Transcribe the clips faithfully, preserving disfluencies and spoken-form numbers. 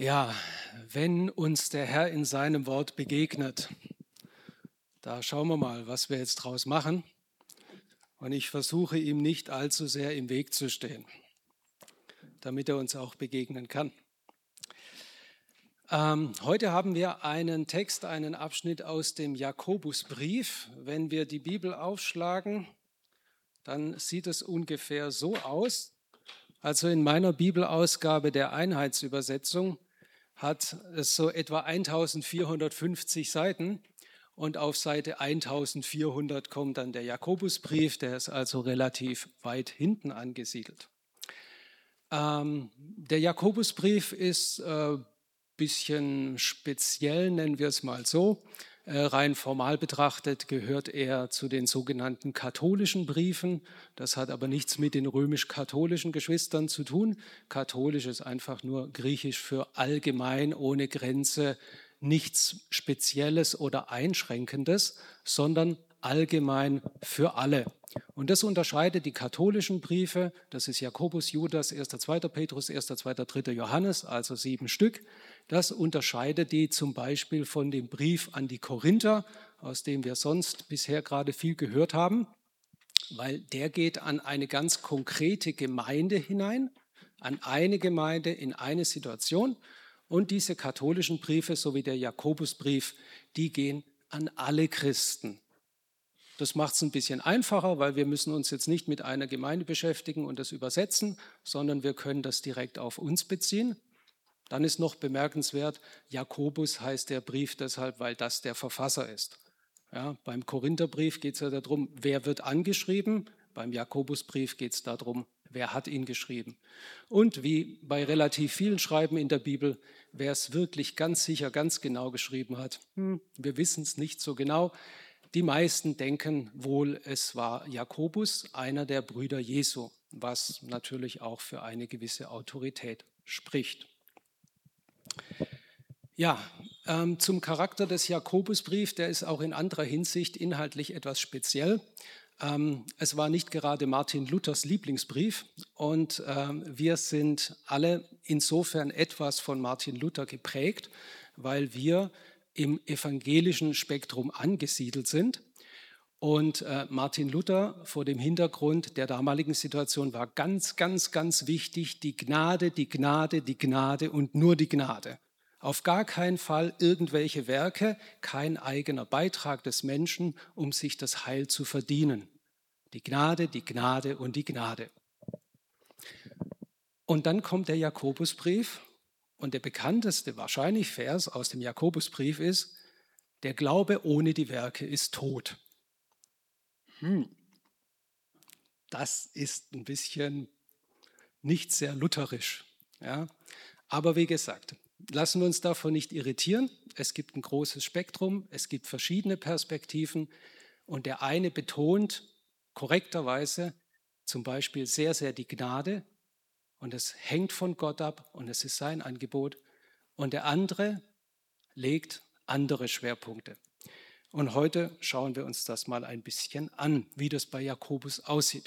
Ja, wenn uns der Herr in seinem Wort begegnet, da schauen wir mal, was wir jetzt draus machen. Und ich versuche ihm nicht allzu sehr im Weg zu stehen, damit er uns auch begegnen kann. Ähm, heute haben wir einen Text, einen Abschnitt aus dem Jakobusbrief. Wenn wir die Bibel aufschlagen, dann sieht es ungefähr so aus. Also in meiner Bibelausgabe der Einheitsübersetzung hat es so etwa eintausendvierhundertfünfzig Seiten und auf Seite eintausendvierhundert kommt dann der Jakobusbrief, der ist also relativ weit hinten angesiedelt. Ähm, der Jakobusbrief ist ein äh, bisschen speziell, nennen wir es mal so. Äh, rein formal betrachtet gehört er zu den sogenannten katholischen Briefen. Das hat aber nichts mit den römisch-katholischen Geschwistern zu tun. Katholisch ist einfach nur griechisch für allgemein, ohne Grenze, nichts Spezielles oder Einschränkendes, sondern allgemein für alle. Und das unterscheidet die katholischen Briefe, das ist Jakobus, Judas, erster, zweiter Petrus, erster, zweiter, dritter Johannes, also sieben Stück. Das unterscheidet die zum Beispiel von dem Brief an die Korinther, aus dem wir sonst bisher gerade viel gehört haben, weil der geht an eine ganz konkrete Gemeinde hinein, an eine Gemeinde in eine Situation. Und diese katholischen Briefe, so wie der Jakobusbrief, die gehen an alle Christen. Das macht es ein bisschen einfacher, weil wir müssen uns jetzt nicht mit einer Gemeinde beschäftigen und das übersetzen, sondern wir können das direkt auf uns beziehen. Dann ist noch bemerkenswert, Jakobus heißt der Brief deshalb, weil das der Verfasser ist. Ja, beim Korintherbrief geht es ja darum, wer wird angeschrieben. Beim Jakobusbrief geht es darum, wer hat ihn geschrieben. Und wie bei relativ vielen Schreiben in der Bibel, wer es wirklich ganz sicher, ganz genau geschrieben hat, hm, wir wissen es nicht so genau. Die meisten denken wohl, es war Jakobus, einer der Brüder Jesu, was natürlich auch für eine gewisse Autorität spricht. Ja, ähm, zum Charakter des Jakobusbriefs, der ist auch in anderer Hinsicht inhaltlich etwas speziell. Ähm, es war nicht gerade Martin Luthers Lieblingsbrief und ähm, wir sind alle insofern etwas von Martin Luther geprägt, weil wir im evangelischen Spektrum angesiedelt sind. Und äh, Martin Luther vor dem Hintergrund der damaligen Situation war ganz, ganz, ganz wichtig, die Gnade, die Gnade, die Gnade und nur die Gnade. Auf gar keinen Fall irgendwelche Werke, kein eigener Beitrag des Menschen, um sich das Heil zu verdienen. Die Gnade, die Gnade und die Gnade. Und dann kommt der Jakobusbrief und der bekannteste wahrscheinlich Vers aus dem Jakobusbrief ist, der Glaube ohne die Werke ist tot. Hm. Das ist ein bisschen nicht sehr lutherisch. Ja? Aber wie gesagt, lassen wir uns davon nicht irritieren. Es gibt ein großes Spektrum, es gibt verschiedene Perspektiven und der eine betont korrekterweise zum Beispiel sehr, sehr die Gnade und es hängt von Gott ab und es ist sein Angebot und der andere legt andere Schwerpunkte. Und heute schauen wir uns das mal ein bisschen an, wie das bei Jakobus aussieht.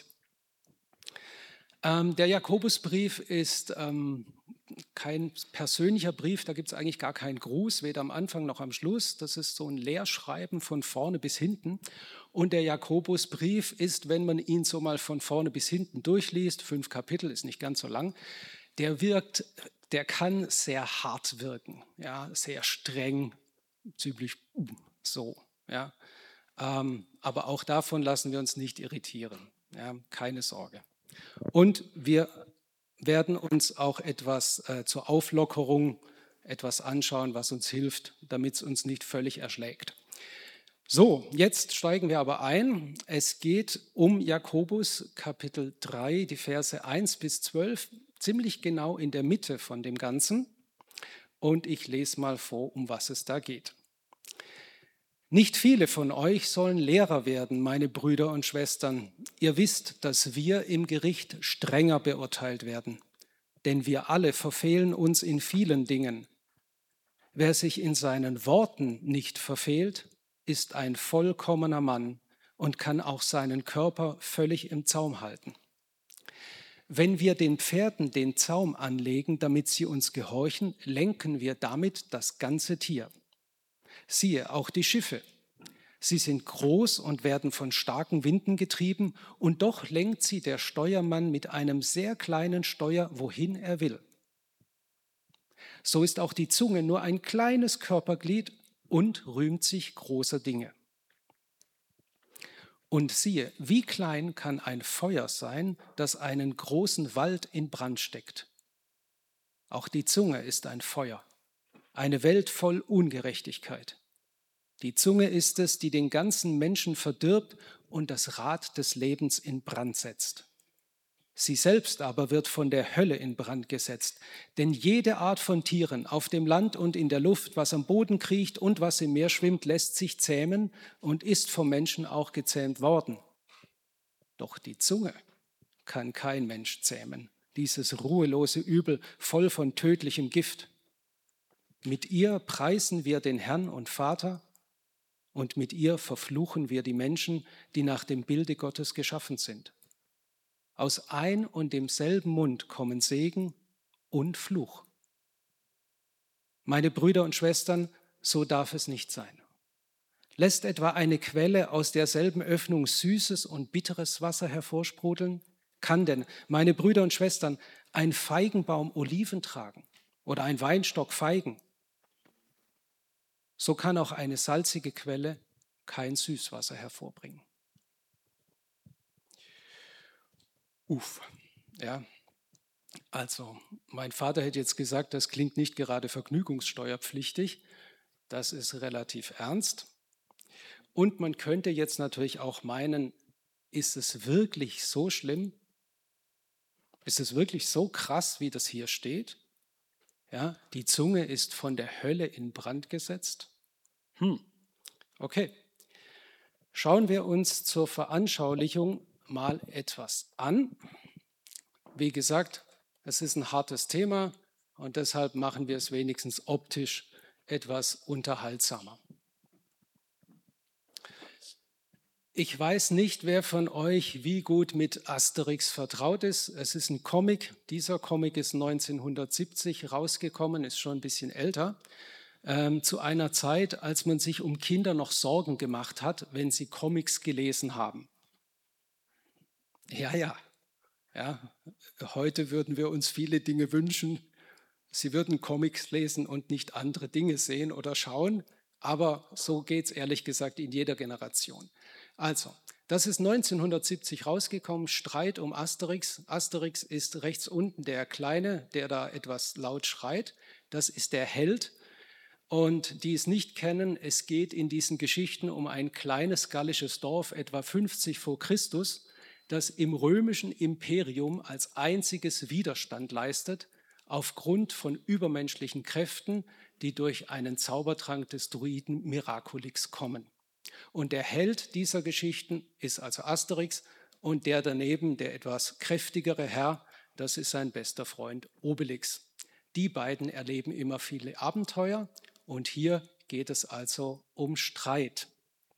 Ähm, der Jakobusbrief ist ähm, kein persönlicher Brief, da gibt es eigentlich gar keinen Gruß, weder am Anfang noch am Schluss. Das ist so ein Leerschreiben von vorne bis hinten. Und der Jakobusbrief ist, wenn man ihn so mal von vorne bis hinten durchliest, fünf Kapitel, ist nicht ganz so lang, der wirkt, der kann sehr hart wirken, ja, sehr streng, ziemlich so. Ja. Ähm, aber auch davon lassen wir uns nicht irritieren, ja, keine Sorge. Und wir werden uns auch etwas äh, zur Auflockerung, etwas anschauen, was uns hilft, damit es uns nicht völlig erschlägt. So, jetzt steigen wir aber ein. Es geht um Jakobus Kapitel drei, die Verse eins bis zwölf, ziemlich genau in der Mitte von dem Ganzen. Und ich lese mal vor, um was es da geht. Nicht viele von euch sollen Lehrer werden, meine Brüder und Schwestern. Ihr wisst, dass wir im Gericht strenger beurteilt werden, denn wir alle verfehlen uns in vielen Dingen. Wer sich in seinen Worten nicht verfehlt, ist ein vollkommener Mann und kann auch seinen Körper völlig im Zaum halten. Wenn wir den Pferden den Zaum anlegen, damit sie uns gehorchen, lenken wir damit das ganze Tier. Siehe, auch die Schiffe. Sie sind groß und werden von starken Winden getrieben, und doch lenkt sie der Steuermann mit einem sehr kleinen Steuer, wohin er will. So ist auch die Zunge nur ein kleines Körperglied und rühmt sich großer Dinge. Und siehe, wie klein kann ein Feuer sein, das einen großen Wald in Brand steckt. Auch die Zunge ist ein Feuer, eine Welt voll Ungerechtigkeit. Die Zunge ist es, die den ganzen Menschen verdirbt und das Rad des Lebens in Brand setzt. Sie selbst aber wird von der Hölle in Brand gesetzt, denn jede Art von Tieren auf dem Land und in der Luft, was am Boden kriecht und was im Meer schwimmt, lässt sich zähmen und ist vom Menschen auch gezähmt worden. Doch die Zunge kann kein Mensch zähmen, dieses ruhelose Übel voll von tödlichem Gift. Mit ihr preisen wir den Herrn und Vater, und mit ihr verfluchen wir die Menschen, die nach dem Bilde Gottes geschaffen sind. Aus ein und demselben Mund kommen Segen und Fluch. Meine Brüder und Schwestern, so darf es nicht sein. Lässt etwa eine Quelle aus derselben Öffnung süßes und bitteres Wasser hervorsprudeln? Kann denn, meine Brüder und Schwestern, ein Feigenbaum Oliven tragen oder ein Weinstock Feigen? So kann auch eine salzige Quelle kein Süßwasser hervorbringen. Uff, ja, also mein Vater hätte jetzt gesagt, das klingt nicht gerade vergnügungssteuerpflichtig. Das ist relativ ernst. Und man könnte jetzt natürlich auch meinen, ist es wirklich so schlimm? Ist es wirklich so krass, wie das hier steht? Ja, die Zunge ist von der Hölle in Brand gesetzt. Hm, okay. Schauen wir uns zur Veranschaulichung mal etwas an. Wie gesagt, es ist ein hartes Thema und deshalb machen wir es wenigstens optisch etwas unterhaltsamer. Ich weiß nicht, wer von euch wie gut mit Asterix vertraut ist. Es ist ein Comic. Dieser Comic ist neunzehnhundertsiebzig rausgekommen, ist schon ein bisschen älter. Ähm, zu einer Zeit, als man sich um Kinder noch Sorgen gemacht hat, wenn sie Comics gelesen haben. Ja, ja, ja. Heute würden wir uns viele Dinge wünschen. Sie würden Comics lesen und nicht andere Dinge sehen oder schauen. Aber so geht es ehrlich gesagt in jeder Generation. Also, das ist neunzehnhundertsiebzig rausgekommen, Streit um Asterix. Asterix ist rechts unten der Kleine, der da etwas laut schreit. Das ist der Held. Und die es nicht kennen, es geht in diesen Geschichten um ein kleines gallisches Dorf, etwa fünfzig vor Christus, das im römischen Imperium als einziges Widerstand leistet, aufgrund von übermenschlichen Kräften, die durch einen Zaubertrank des Druiden Miraculix kommen. Und der Held dieser Geschichten ist also Asterix und der daneben, der etwas kräftigere Herr, das ist sein bester Freund Obelix. Die beiden erleben immer viele Abenteuer und hier geht es also um Streit.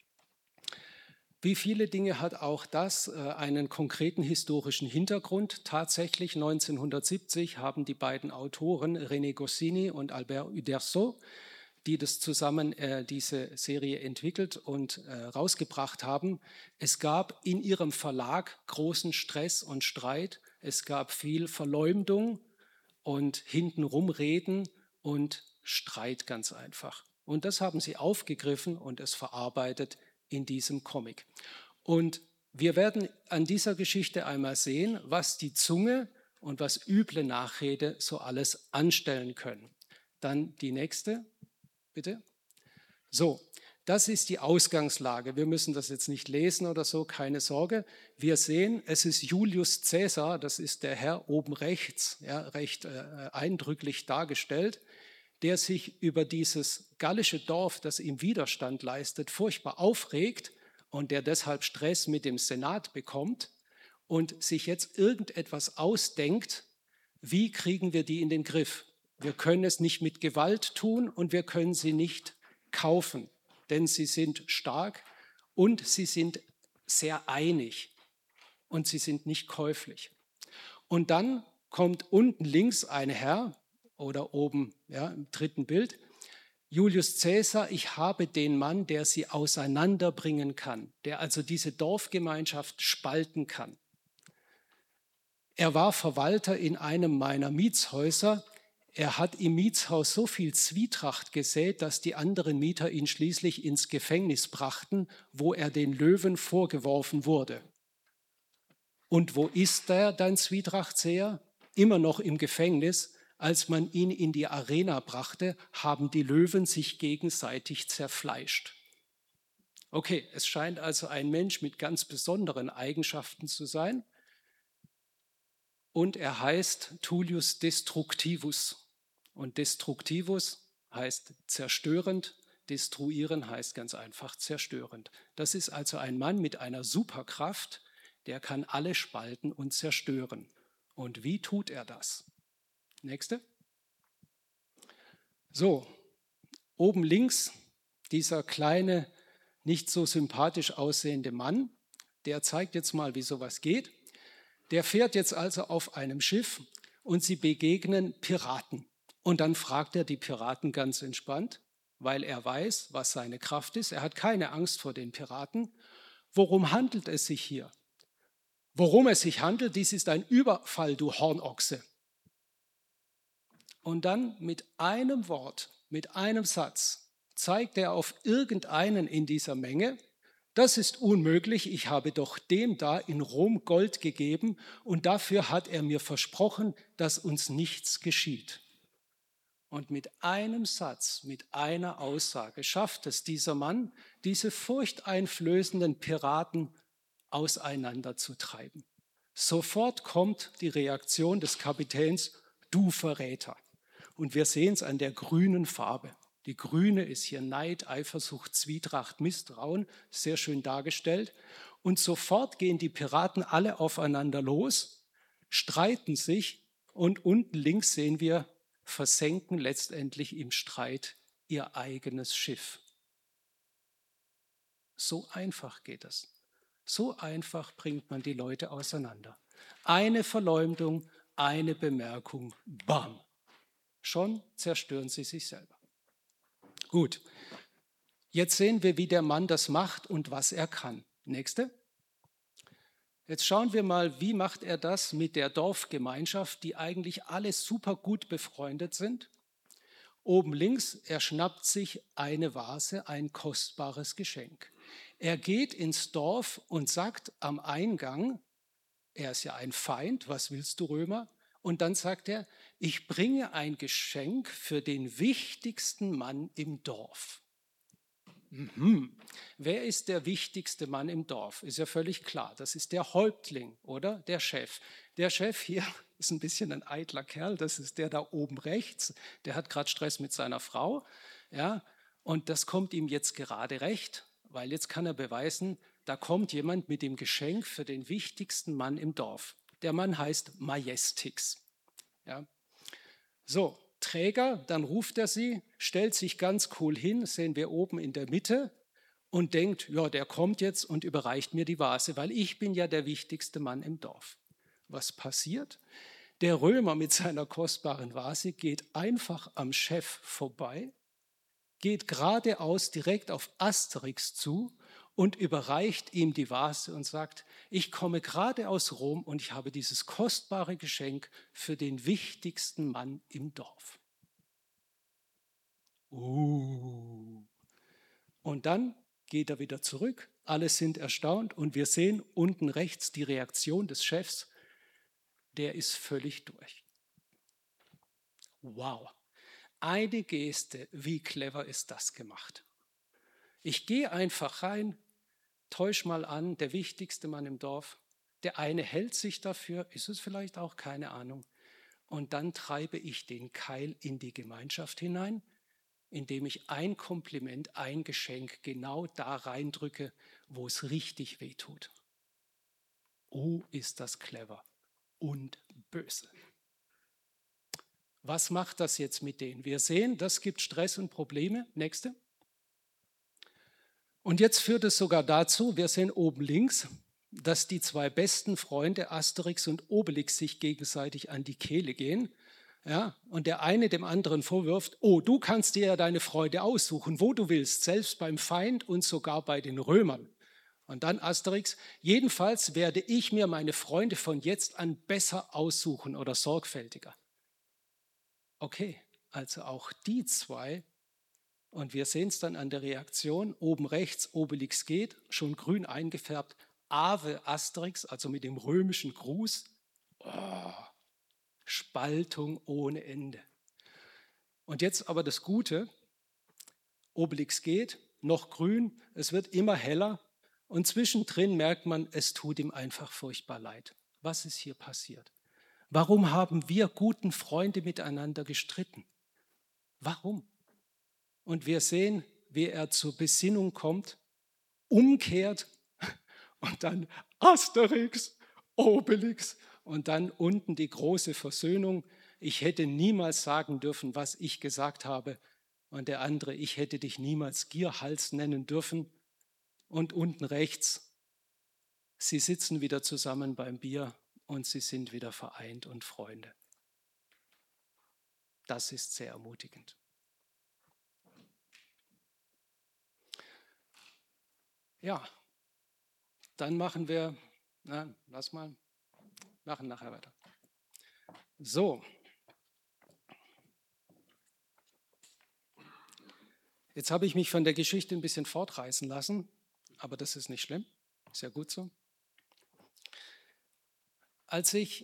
Wie viele Dinge hat auch das einen konkreten historischen Hintergrund? Tatsächlich neunzehnhundertsiebzig haben die beiden Autoren René Goscinny und Albert Uderzo, die das zusammen äh, diese Serie entwickelt und äh, rausgebracht haben. Es gab in ihrem Verlag großen Stress und Streit. Es gab viel Verleumdung und hintenrum Reden und Streit ganz einfach. Und das haben sie aufgegriffen und es verarbeitet in diesem Comic. Und wir werden an dieser Geschichte einmal sehen, was die Zunge und was üble Nachrede so alles anstellen können. Dann die nächste, bitte. So, das ist die Ausgangslage. Wir müssen das jetzt nicht lesen oder so, keine Sorge. Wir sehen, es ist Julius Caesar, das ist der Herr oben rechts, ja, recht äh, eindrücklich dargestellt, der sich über dieses gallische Dorf, das ihm Widerstand leistet, furchtbar aufregt und der deshalb Stress mit dem Senat bekommt und sich jetzt irgendetwas ausdenkt, wie kriegen wir die in den Griff? Wir können es nicht mit Gewalt tun und wir können sie nicht kaufen, denn sie sind stark und sie sind sehr einig und sie sind nicht käuflich. Und dann kommt unten links ein Herr oder oben ja, im dritten Bild, Julius Caesar, ich habe den Mann, der sie auseinanderbringen kann, der also diese Dorfgemeinschaft spalten kann. Er war Verwalter in einem meiner Mietshäuser. Er hat im Mietshaus so viel Zwietracht gesät, dass die anderen Mieter ihn schließlich ins Gefängnis brachten, wo er den Löwen vorgeworfen wurde. Und wo ist der, dein Zwietrachtseher? Immer noch im Gefängnis. Als man ihn in die Arena brachte, haben die Löwen sich gegenseitig zerfleischt. Okay, es scheint also ein Mensch mit ganz besonderen Eigenschaften zu sein. Und er heißt Tullius Destructivus. Und Destructivus heißt zerstörend, destruieren heißt ganz einfach zerstörend. Das ist also ein Mann mit einer Superkraft, der kann alle spalten und zerstören. Und wie tut er das? Nächste. So, oben links dieser kleine, nicht so sympathisch aussehende Mann, der zeigt jetzt mal, wie sowas geht. Der fährt jetzt also auf einem Schiff und sie begegnen Piraten. Und dann fragt er die Piraten ganz entspannt, weil er weiß, was seine Kraft ist. Er hat keine Angst vor den Piraten. Worum handelt es sich hier? Worum es sich handelt, dies ist ein Überfall, du Hornochse. Und dann mit einem Wort, mit einem Satz zeigt er auf irgendeinen in dieser Menge, das ist unmöglich, ich habe doch dem da in Rom Gold gegeben und dafür hat er mir versprochen, dass uns nichts geschieht. Und mit einem Satz, mit einer Aussage schafft es dieser Mann, diese furchteinflößenden Piraten auseinanderzutreiben. Sofort kommt die Reaktion des Kapitäns, du Verräter. Und wir sehen es an der grünen Farbe. Die grüne ist hier Neid, Eifersucht, Zwietracht, Misstrauen, sehr schön dargestellt. Und sofort gehen die Piraten alle aufeinander los, streiten sich und unten links sehen wir, versenken letztendlich im Streit ihr eigenes Schiff. So einfach geht es. So einfach bringt man die Leute auseinander. Eine Verleumdung, eine Bemerkung, bam. Schon zerstören sie sich selber. Gut, jetzt sehen wir, wie der Mann das macht und was er kann. Nächste. Jetzt schauen wir mal, wie macht er das mit der Dorfgemeinschaft, die eigentlich alle super gut befreundet sind. Oben links, er schnappt sich eine Vase, ein kostbares Geschenk. Er geht ins Dorf und sagt am Eingang, er ist ja ein Feind, was willst du, Römer? Und dann sagt er, ich bringe ein Geschenk für den wichtigsten Mann im Dorf. Mhm. Wer ist der wichtigste Mann im Dorf? Ist ja völlig klar, das ist der Häuptling, oder? Der Chef. Der Chef hier ist ein bisschen ein eitler Kerl, das ist der da oben rechts, der hat gerade Stress mit seiner Frau. Ja, und das kommt ihm jetzt gerade recht, weil jetzt kann er beweisen, da kommt jemand mit dem Geschenk für den wichtigsten Mann im Dorf. Der Mann heißt Majestix. Ja. So, Träger, dann ruft er sie, stellt sich ganz cool hin, sehen wir oben in der Mitte und denkt, ja, der kommt jetzt und überreicht mir die Vase, weil ich bin ja der wichtigste Mann im Dorf. Was passiert? Der Römer mit seiner kostbaren Vase geht einfach am Chef vorbei, geht geradeaus direkt auf Asterix zu und überreicht ihm die Vase und sagt, ich komme gerade aus Rom und ich habe dieses kostbare Geschenk für den wichtigsten Mann im Dorf. Uh. Und dann geht er wieder zurück, alle sind erstaunt und wir sehen unten rechts die Reaktion des Chefs, der ist völlig durch. Wow, eine Geste, wie clever ist das gemacht. Ich gehe einfach rein, täusch mal an, der wichtigste Mann im Dorf. Der eine hält sich dafür, ist es vielleicht auch, keine Ahnung. Und dann treibe ich den Keil in die Gemeinschaft hinein, indem ich ein Kompliment, ein Geschenk genau da reindrücke, wo es richtig wehtut. Oh, ist das clever und böse. Was macht das jetzt mit denen? Wir sehen, das gibt Stress und Probleme. Nächste. Und jetzt führt es sogar dazu, wir sehen oben links, dass die zwei besten Freunde Asterix und Obelix sich gegenseitig an die Kehle gehen. Ja, und der eine dem anderen vorwirft, oh, du kannst dir ja deine Freunde aussuchen, wo du willst, selbst beim Feind und sogar bei den Römern. Und dann Asterix, jedenfalls werde ich mir meine Freunde von jetzt an besser aussuchen oder sorgfältiger. Okay, also auch die zwei, und wir sehen es dann an der Reaktion, oben rechts, Obelix geht, schon grün eingefärbt, Ave Asterix, also mit dem römischen Gruß, oh, Spaltung ohne Ende. Und jetzt aber das Gute, Obelix geht, noch grün, es wird immer heller und zwischendrin merkt man, es tut ihm einfach furchtbar leid. Was ist hier passiert? Warum haben wir guten Freunde miteinander gestritten? Warum? Und wir sehen, wie er zur Besinnung kommt, umkehrt und dann Asterix, Obelix und dann unten die große Versöhnung. Ich hätte niemals sagen dürfen, was ich gesagt habe. Und der andere, ich hätte dich niemals Gierhals nennen dürfen. Und unten rechts, sie sitzen wieder zusammen beim Bier und sie sind wieder vereint und Freunde. Das ist sehr ermutigend. Ja, dann machen wir, na, lass mal, machen nachher weiter. So. Jetzt habe ich mich von der Geschichte ein bisschen fortreißen lassen, aber das ist nicht schlimm, ist ja gut so. Als ich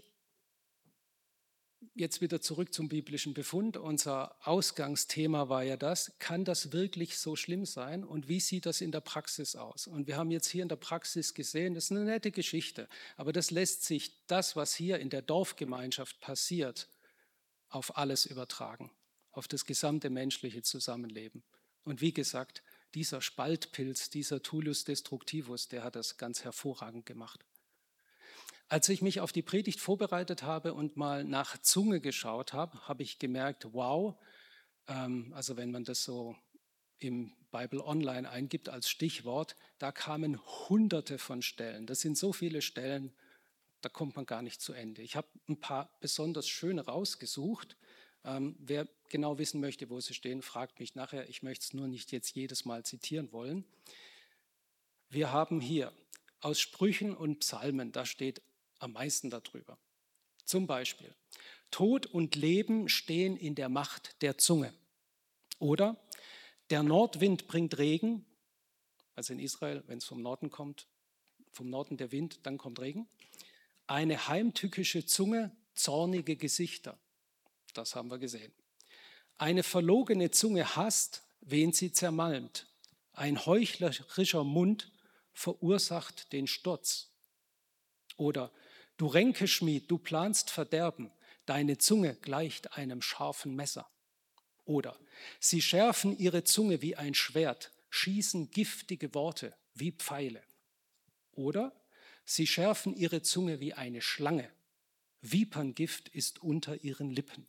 jetzt wieder zurück zum biblischen Befund, unser Ausgangsthema war ja das, kann das wirklich so schlimm sein und wie sieht das in der Praxis aus? Und wir haben jetzt hier in der Praxis gesehen, das ist eine nette Geschichte, aber das lässt sich, das, was hier in der Dorfgemeinschaft passiert, auf alles übertragen, auf das gesamte menschliche Zusammenleben. Und wie gesagt, dieser Spaltpilz, dieser Tullus Destructivus, der hat das ganz hervorragend gemacht. Als ich mich auf die Predigt vorbereitet habe und mal nach Zunge geschaut habe, habe ich gemerkt, wow, ähm, also wenn man das so im Bible Online eingibt als Stichwort, da kamen hunderte von Stellen. Das sind so viele Stellen, da kommt man gar nicht zu Ende. Ich habe ein paar besonders schöne rausgesucht. Ähm, wer genau wissen möchte, wo sie stehen, fragt mich nachher. Ich möchte es nur nicht jetzt jedes Mal zitieren wollen. Wir haben hier aus Sprüchen und Psalmen, da steht am meisten darüber. Zum Beispiel, Tod und Leben stehen in der Macht der Zunge. Oder der Nordwind bringt Regen, also in Israel, wenn es vom Norden kommt, vom Norden der Wind, dann kommt Regen. Eine heimtückische Zunge, zornige Gesichter. Das haben wir gesehen. Eine verlogene Zunge hasst, wen sie zermalmt. Ein heuchlerischer Mund verursacht den Sturz. Oder du Ränkeschmied, du planst Verderben. Deine Zunge gleicht einem scharfen Messer. Oder sie schärfen ihre Zunge wie ein Schwert, schießen giftige Worte wie Pfeile. Oder sie schärfen ihre Zunge wie eine Schlange. Viperngift ist unter ihren Lippen.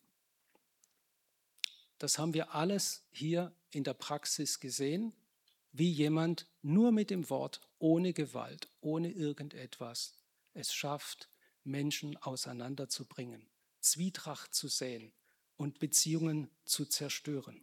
Das haben wir alles hier in der Praxis gesehen, wie jemand nur mit dem Wort, ohne Gewalt, ohne irgendetwas, es schafft, Menschen auseinanderzubringen, Zwietracht zu säen und Beziehungen zu zerstören.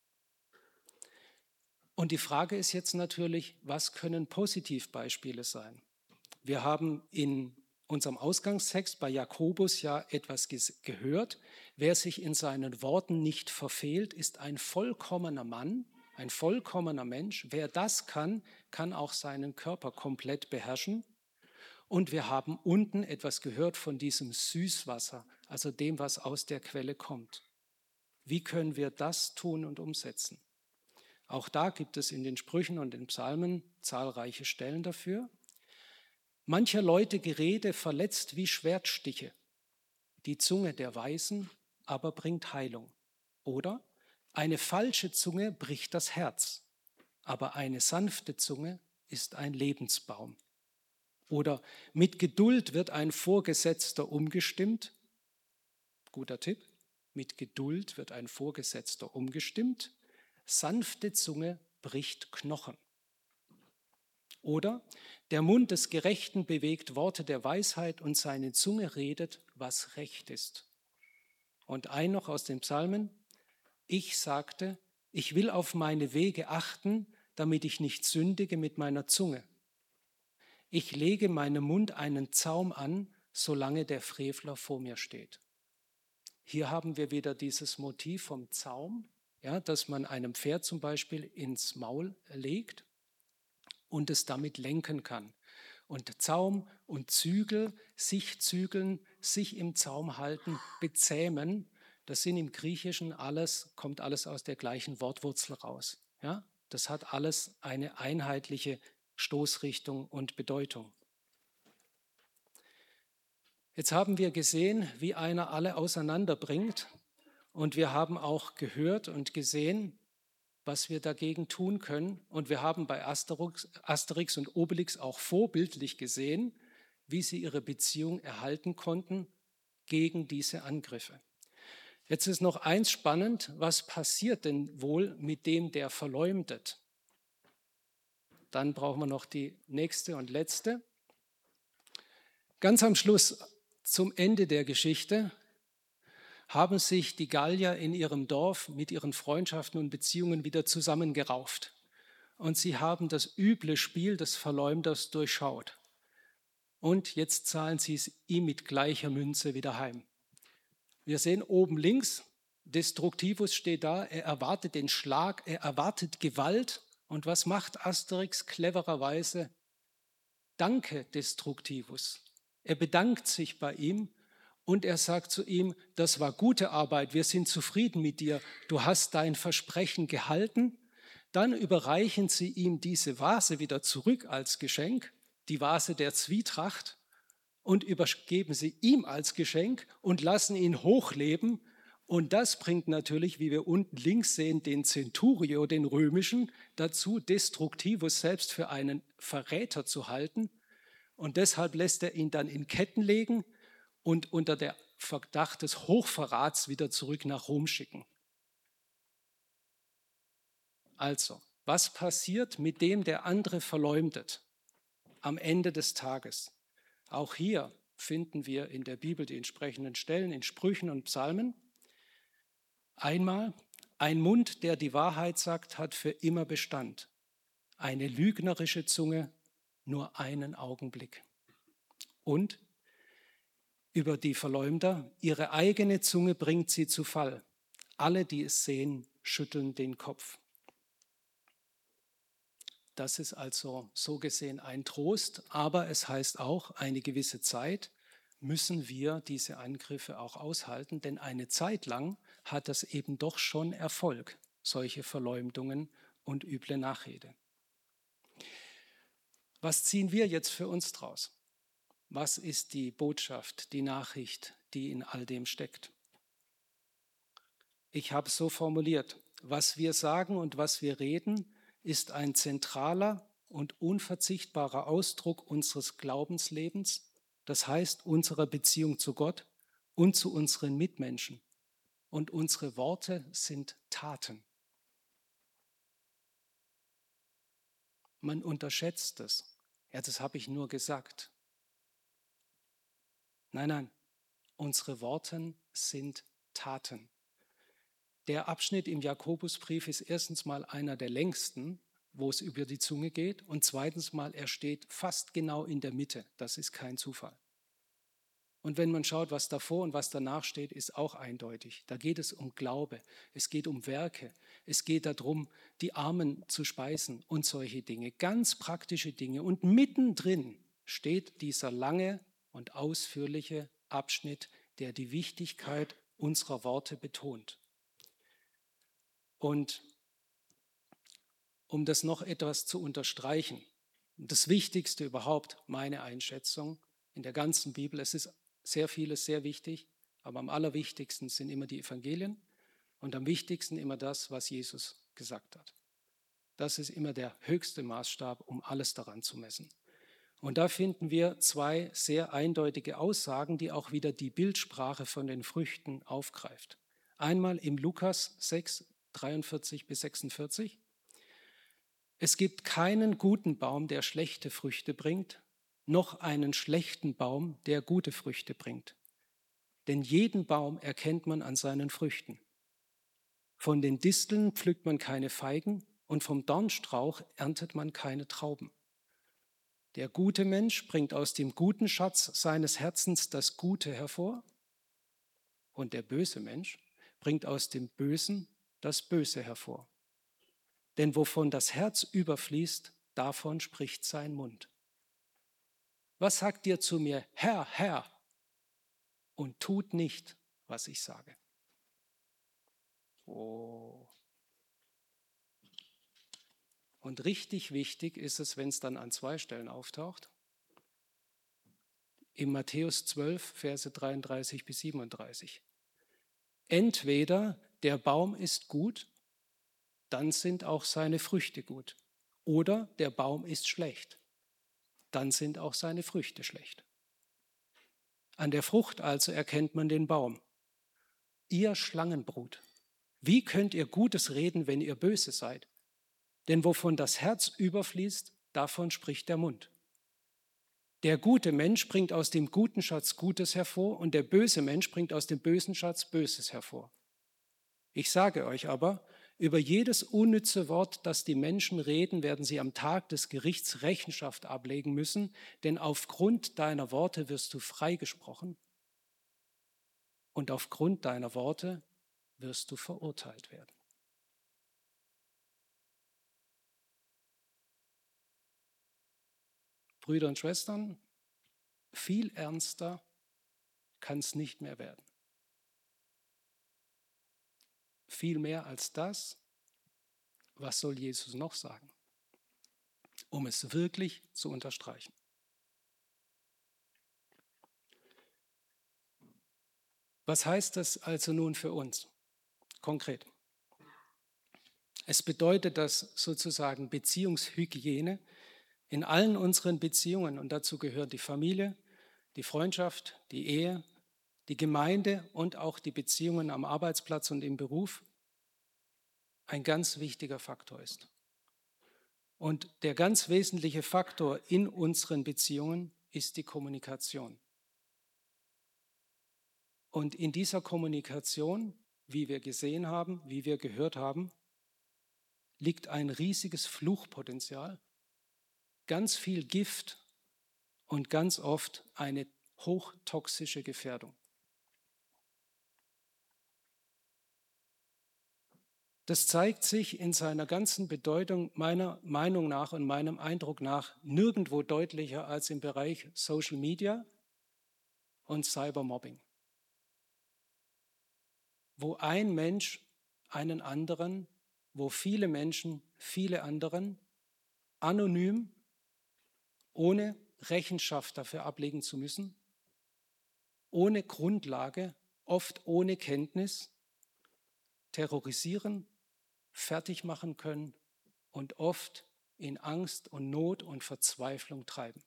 Und die Frage ist jetzt natürlich, was können Positivbeispiele sein? Wir haben in unserem Ausgangstext bei Jakobus ja etwas gehört. Wer sich in seinen Worten nicht verfehlt, ist ein vollkommener Mann, ein vollkommener Mensch. Wer das kann, kann auch seinen Körper komplett beherrschen. Und wir haben unten etwas gehört von diesem Süßwasser, also dem, was aus der Quelle kommt. Wie können wir das tun und umsetzen? Auch da gibt es in den Sprüchen und den Psalmen zahlreiche Stellen dafür. Mancher Leute Gerede verletzt wie Schwertstiche. Die Zunge der Weisen aber bringt Heilung. Oder eine falsche Zunge bricht das Herz, aber eine sanfte Zunge ist ein Lebensbaum. Oder mit Geduld wird ein Vorgesetzter umgestimmt. Guter Tipp. Mit Geduld wird ein Vorgesetzter umgestimmt. Sanfte Zunge bricht Knochen. Oder der Mund des Gerechten bewegt Worte der Weisheit und seine Zunge redet, was recht ist. Und ein noch aus den Psalmen: Ich sagte, ich will auf meine Wege achten, damit ich nicht sündige mit meiner Zunge. Ich lege meinem Mund einen Zaum an, solange der Frevler vor mir steht. Hier haben wir wieder dieses Motiv vom Zaum, ja, dass man einem Pferd zum Beispiel ins Maul legt und es damit lenken kann. Und Zaum und Zügel, sich zügeln, sich im Zaum halten, bezähmen, das sind im Griechischen alles, kommt alles aus der gleichen Wortwurzel raus. Ja? Das hat alles eine einheitliche Stoßrichtung und Bedeutung. Jetzt haben wir gesehen, wie einer alle auseinanderbringt, und wir haben auch gehört und gesehen, was wir dagegen tun können. Und wir haben bei Asterix, Asterix und Obelix auch vorbildlich gesehen, wie sie ihre Beziehung erhalten konnten gegen diese Angriffe. Jetzt ist noch eins spannend: Was passiert denn wohl mit dem, der verleumdet? Dann brauchen wir noch die nächste und letzte. Ganz am Schluss, zum Ende der Geschichte, haben sich die Gallier in ihrem Dorf mit ihren Freundschaften und Beziehungen wieder zusammengerauft. Und sie haben das üble Spiel des Verleumders durchschaut. Und jetzt zahlen sie es ihm mit gleicher Münze wieder heim. Wir sehen oben links, Destructivus steht da, er erwartet den Schlag, er erwartet Gewalt. Und was macht Asterix clevererweise? Danke, Destructivus. Er bedankt sich bei ihm. Und er sagt zu ihm, das war gute Arbeit, wir sind zufrieden mit dir, du hast dein Versprechen gehalten. Dann überreichen sie ihm diese Vase wieder zurück als Geschenk, die Vase der Zwietracht, und übergeben sie ihm als Geschenk und lassen ihn hochleben. Und das bringt natürlich, wie wir unten links sehen, den Centurio, den römischen, dazu, Destructivus selbst für einen Verräter zu halten. Und deshalb lässt er ihn dann in Ketten legen und unter der Verdacht des Hochverrats wieder zurück nach Rom schicken. Also, was passiert mit dem, der andere verleumdet am Ende des Tages? Auch hier finden wir in der Bibel die entsprechenden Stellen in Sprüchen und Psalmen. Einmal, ein Mund, der die Wahrheit sagt, hat für immer Bestand. Eine lügnerische Zunge nur einen Augenblick. Und über die Verleumder, ihre eigene Zunge bringt sie zu Fall. Alle, die es sehen, schütteln den Kopf. Das ist also so gesehen ein Trost, aber es heißt auch, eine gewisse Zeit müssen wir diese Angriffe auch aushalten, denn eine Zeit lang hat das eben doch schon Erfolg, solche Verleumdungen und üble Nachrede. Was ziehen wir jetzt für uns draus? Was ist die Botschaft, die Nachricht, die in all dem steckt? Ich habe es so formuliert: Was wir sagen und was wir reden, ist ein zentraler und unverzichtbarer Ausdruck unseres Glaubenslebens, das heißt unserer Beziehung zu Gott und zu unseren Mitmenschen. Und unsere Worte sind Taten. Man unterschätzt es. Ja, das habe ich nur gesagt. Nein, nein, unsere Worte sind Taten. Der Abschnitt im Jakobusbrief ist erstens mal einer der längsten, wo es über die Zunge geht, und zweitens mal, er steht fast genau in der Mitte. Das ist kein Zufall. Und wenn man schaut, was davor und was danach steht, ist auch eindeutig. Da geht es um Glaube, es geht um Werke, es geht darum, die Armen zu speisen und solche Dinge, ganz praktische Dinge. Und mittendrin steht dieser lange und ausführliche Abschnitt, der die Wichtigkeit unserer Worte betont. Und um das noch etwas zu unterstreichen, das Wichtigste überhaupt, meine Einschätzung in der ganzen Bibel, es ist sehr vieles sehr wichtig, aber am allerwichtigsten sind immer die Evangelien und am wichtigsten immer das, was Jesus gesagt hat. Das ist immer der höchste Maßstab, um alles daran zu messen. Und da finden wir zwei sehr eindeutige Aussagen, die auch wieder die Bildsprache von den Früchten aufgreift. Einmal im Lukas sechs, dreiundvierzig bis sechsundvierzig. Es gibt keinen guten Baum, der schlechte Früchte bringt, noch einen schlechten Baum, der gute Früchte bringt. Denn jeden Baum erkennt man an seinen Früchten. Von den Disteln pflückt man keine Feigen und vom Dornstrauch erntet man keine Trauben. Der gute Mensch bringt aus dem guten Schatz seines Herzens das Gute hervor und der böse Mensch bringt aus dem Bösen das Böse hervor. Denn wovon das Herz überfließt, davon spricht sein Mund. Was sagt ihr zu mir, Herr, Herr, und tut nicht, was ich sage? Oh. Und richtig wichtig ist es, wenn es dann an zwei Stellen auftaucht. In Matthäus zwölf, Verse dreiunddreißig bis siebenunddreißig. Entweder der Baum ist gut, dann sind auch seine Früchte gut. Oder der Baum ist schlecht, dann sind auch seine Früchte schlecht. An der Frucht also erkennt man den Baum. Ihr Schlangenbrut, wie könnt ihr Gutes reden, wenn ihr böse seid? Denn wovon das Herz überfließt, davon spricht der Mund. Der gute Mensch bringt aus dem guten Schatz Gutes hervor und der böse Mensch bringt aus dem bösen Schatz Böses hervor. Ich sage euch aber, über jedes unnütze Wort, das die Menschen reden, werden sie am Tag des Gerichts Rechenschaft ablegen müssen, denn aufgrund deiner Worte wirst du freigesprochen und aufgrund deiner Worte wirst du verurteilt werden. Brüder und Schwestern, viel ernster kann es nicht mehr werden. Viel mehr als das, was soll Jesus noch sagen, um es wirklich zu unterstreichen. Was heißt das also nun für uns konkret? Es bedeutet, dass sozusagen Beziehungshygiene in allen unseren Beziehungen, und dazu gehört die Familie, die Freundschaft, die Ehe, die Gemeinde und auch die Beziehungen am Arbeitsplatz und im Beruf, ein ganz wichtiger Faktor ist. Und der ganz wesentliche Faktor in unseren Beziehungen ist die Kommunikation. Und in dieser Kommunikation, wie wir gesehen haben, wie wir gehört haben, liegt ein riesiges Fluchpotenzial, ganz viel Gift und ganz oft eine hochtoxische Gefährdung. Das zeigt sich in seiner ganzen Bedeutung meiner Meinung nach und meinem Eindruck nach nirgendwo deutlicher als im Bereich Social Media und Cybermobbing, wo ein Mensch einen anderen, wo viele Menschen viele anderen anonym, ohne Rechenschaft dafür ablegen zu müssen, ohne Grundlage, oft ohne Kenntnis, terrorisieren, fertig machen können und oft in Angst und Not und Verzweiflung treiben.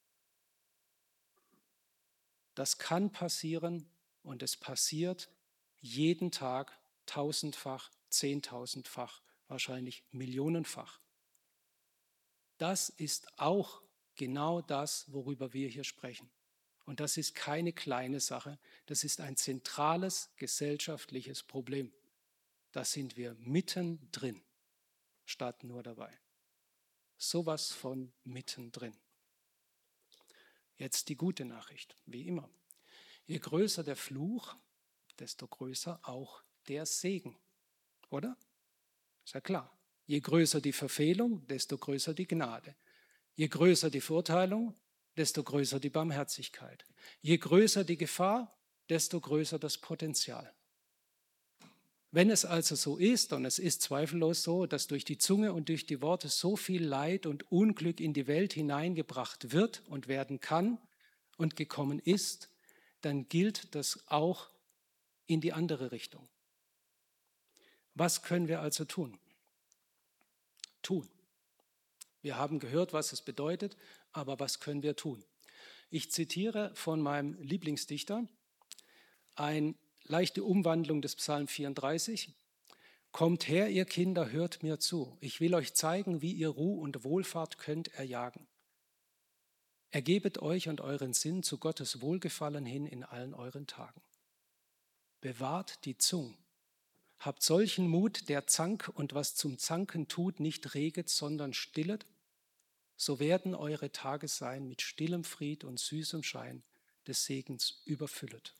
Das kann passieren und es passiert jeden Tag tausendfach, zehntausendfach, wahrscheinlich millionenfach. Das ist auch genau das, worüber wir hier sprechen. Und das ist keine kleine Sache, das ist ein zentrales gesellschaftliches Problem. Da sind wir mittendrin, statt nur dabei. Sowas von mittendrin. Jetzt die gute Nachricht, wie immer. Je größer der Fluch, desto größer auch der Segen, oder? Ist ja klar. Je größer die Verfehlung, desto größer die Gnade. Je größer die Verurteilung, desto größer die Barmherzigkeit. Je größer die Gefahr, desto größer das Potenzial. Wenn es also so ist, und es ist zweifellos so, dass durch die Zunge und durch die Worte so viel Leid und Unglück in die Welt hineingebracht wird und werden kann und gekommen ist, dann gilt das auch in die andere Richtung. Was können wir also tun? Tun. Wir haben gehört, was es bedeutet, aber was können wir tun? Ich zitiere von meinem Lieblingsdichter eine leichte Umwandlung des Psalm vierunddreißig. Kommt her, ihr Kinder, hört mir zu. Ich will euch zeigen, wie ihr Ruhe und Wohlfahrt könnt erjagen. Ergebet euch und euren Sinn zu Gottes Wohlgefallen hin in allen euren Tagen. Bewahrt die Zunge. Habt solchen Mut, der Zank und was zum Zanken tut, nicht reget, sondern stillet. So werden eure Tage sein mit stillem Fried und süßem Schein des Segens überfüllet.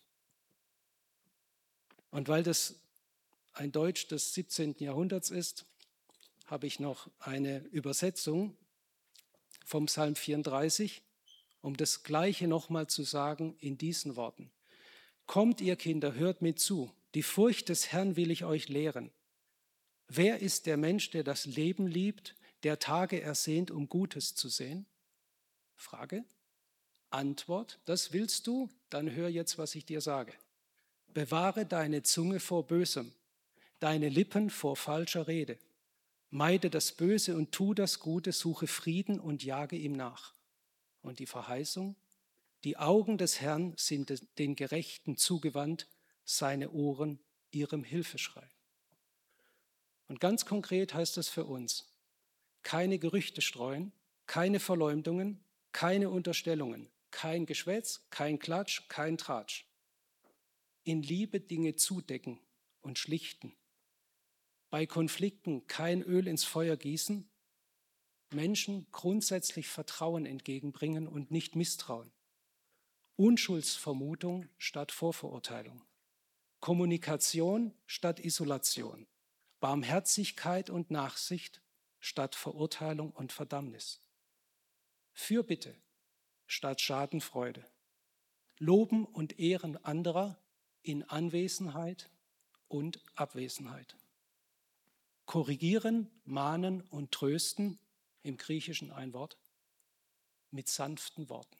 Und weil das ein Deutsch des siebzehnten Jahrhunderts ist, habe ich noch eine Übersetzung vom Psalm vierunddreißig, um das Gleiche nochmal zu sagen in diesen Worten. Kommt, ihr Kinder, hört mir zu. Die Furcht des Herrn will ich euch lehren. Wer ist der Mensch, der das Leben liebt, der Tage ersehnt, um Gutes zu sehen? Frage. Antwort. Das willst du? Dann hör jetzt, was ich dir sage. Bewahre deine Zunge vor Bösem, deine Lippen vor falscher Rede. Meide das Böse und tu das Gute, suche Frieden und jage ihm nach. Und die Verheißung? Die Augen des Herrn sind den Gerechten zugewandt, seine Ohren ihrem Hilfeschrei. Und ganz konkret heißt das für uns, keine Gerüchte streuen, keine Verleumdungen, keine Unterstellungen, kein Geschwätz, kein Klatsch, kein Tratsch. In Liebe Dinge zudecken und schlichten. Bei Konflikten kein Öl ins Feuer gießen, Menschen grundsätzlich Vertrauen entgegenbringen und nicht misstrauen. Unschuldsvermutung statt Vorverurteilung. Kommunikation statt Isolation. Barmherzigkeit und Nachsicht statt Verurteilung und Verdammnis. Fürbitte statt Schadenfreude. Loben und Ehren anderer in Anwesenheit und Abwesenheit. Korrigieren, mahnen und trösten, im Griechischen ein Wort, mit sanften Worten.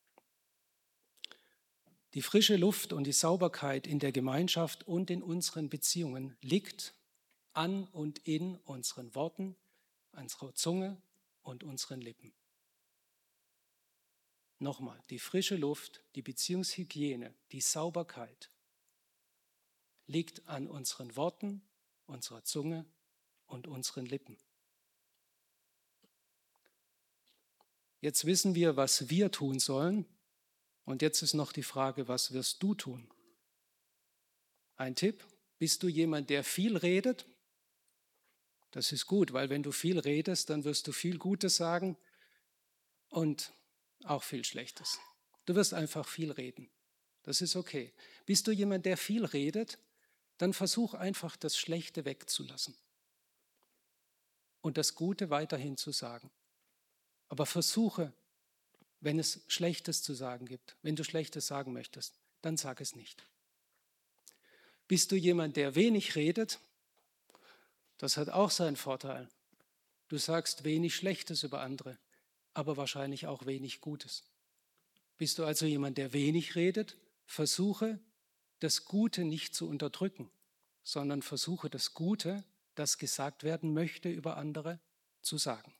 Die frische Luft und die Sauberkeit in der Gemeinschaft und in unseren Beziehungen liegt an und in unseren Worten, unserer Zunge und unseren Lippen. Nochmal, die frische Luft, die Beziehungshygiene, die Sauberkeit liegt an unseren Worten, unserer Zunge und unseren Lippen. Jetzt wissen wir, was wir tun sollen. Und jetzt ist noch die Frage, was wirst du tun? Ein Tipp, bist du jemand, der viel redet? Das ist gut, weil wenn du viel redest, dann wirst du viel Gutes sagen und auch viel Schlechtes. Du wirst einfach viel reden. Das ist okay. Bist du jemand, der viel redet, dann versuch einfach, das Schlechte wegzulassen und das Gute weiterhin zu sagen. Aber versuche, wenn es Schlechtes zu sagen gibt, wenn du Schlechtes sagen möchtest, dann sag es nicht. Bist du jemand, der wenig redet? Das hat auch seinen Vorteil. Du sagst wenig Schlechtes über andere, aber wahrscheinlich auch wenig Gutes. Bist du also jemand, der wenig redet? Versuche, das Gute nicht zu unterdrücken, sondern versuche, das Gute, das gesagt werden möchte über andere, zu sagen.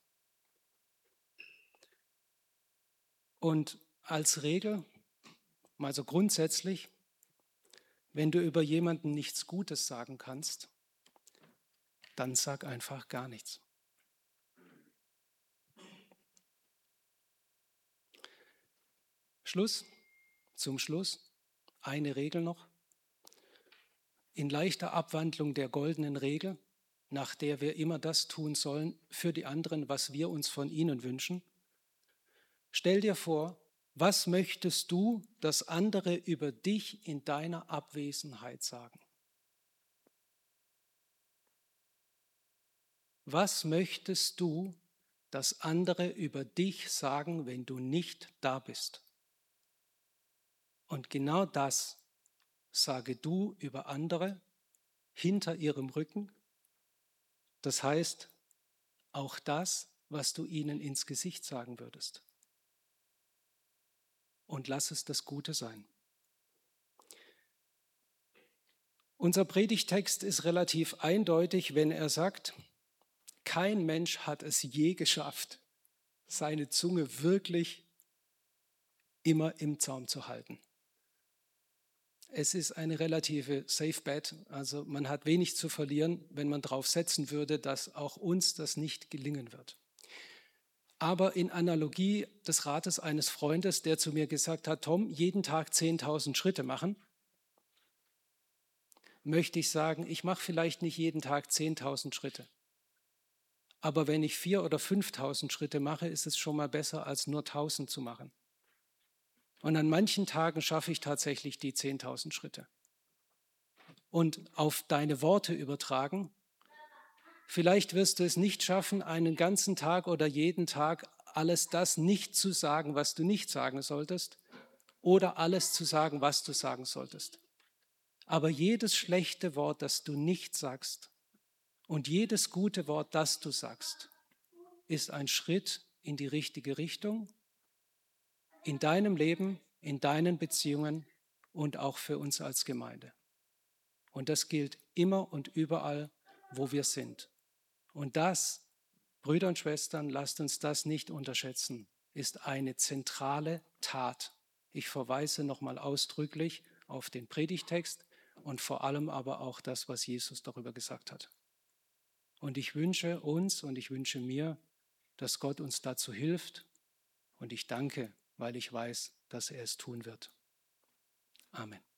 Und als Regel, mal so grundsätzlich, wenn du über jemanden nichts Gutes sagen kannst, dann sag einfach gar nichts. Schluss, zum Schluss, eine Regel noch. In leichter Abwandlung der goldenen Regel, nach der wir immer das tun sollen für die anderen, was wir uns von ihnen wünschen. Stell dir vor, was möchtest du, dass andere über dich in deiner Abwesenheit sagen? Was möchtest du, dass andere über dich sagen, wenn du nicht da bist? Und genau das sage du über andere hinter ihrem Rücken. Das heißt, auch das, was du ihnen ins Gesicht sagen würdest. Und lass es das Gute sein. Unser Predigtext ist relativ eindeutig, wenn er sagt, kein Mensch hat es je geschafft, seine Zunge wirklich immer im Zaum zu halten. es ist eine relative Safe Bet. Also man hat wenig zu verlieren, wenn man darauf setzen würde, dass auch uns das nicht gelingen wird. Aber in Analogie des Rates eines Freundes, der zu mir gesagt hat, Tom, jeden Tag zehntausend Schritte machen, möchte ich sagen, ich mache vielleicht nicht jeden Tag zehntausend Schritte. Aber wenn ich viertausend oder fünftausend Schritte mache, ist es schon mal besser, als nur tausend zu machen. Und an manchen Tagen schaffe ich tatsächlich die zehntausend Schritte. Und auf deine Worte übertragen, vielleicht wirst du es nicht schaffen, einen ganzen Tag oder jeden Tag alles das nicht zu sagen, was du nicht sagen solltest, oder alles zu sagen, was du sagen solltest. Aber jedes schlechte Wort, das du nicht sagst, und jedes gute Wort, das du sagst, ist ein Schritt in die richtige Richtung, in deinem Leben, in deinen Beziehungen und auch für uns als Gemeinde. Und das gilt immer und überall, wo wir sind. Und das, Brüder und Schwestern, lasst uns das nicht unterschätzen, ist eine zentrale Tat. Ich verweise nochmal ausdrücklich auf den Predigtext und vor allem aber auch das, was Jesus darüber gesagt hat. Und ich wünsche uns und ich wünsche mir, dass Gott uns dazu hilft. Und ich danke, weil ich weiß, dass er es tun wird. Amen.